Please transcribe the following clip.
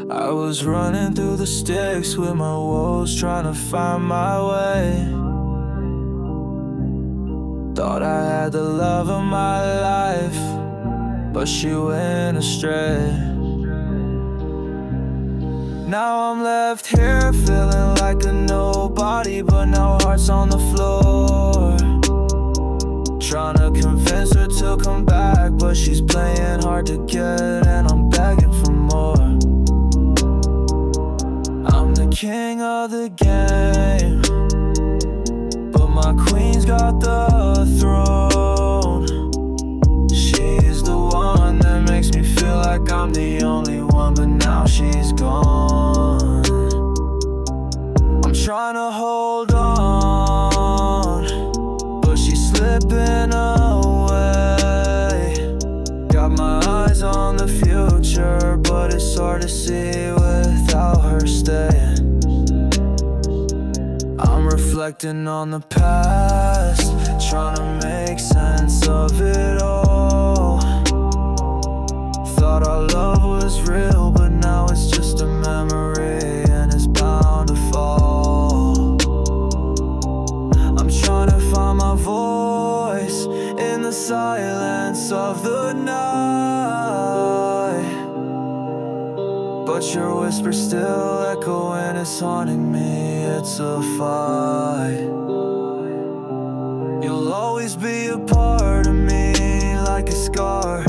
I was running through the sticks with my woes, trying to find my way. Thought I had the love of my life, but she went astray. Now I'm left here feeling like a nobody, but no heart's on the floor. Trying to convince her to come back, but she's playing hard to get, and I'm begging for more. I'm the king of the game, but my queen's got the throne. She's the one that makes me feel like I'm the only one, but now she's gone. I'm trying to hold on, but she's slipping away. Got my eyes on the future, but it's hard to see without her staying. I'm reflecting on the past, trying to make sense of it all. Thought our love was real, but now it's just a memory, and it's bound to fall. I'm trying to find my voice in the silence of the night, but your whisper still echoing, it's haunting me, it's a fight. You'll always be a part of me, like a scar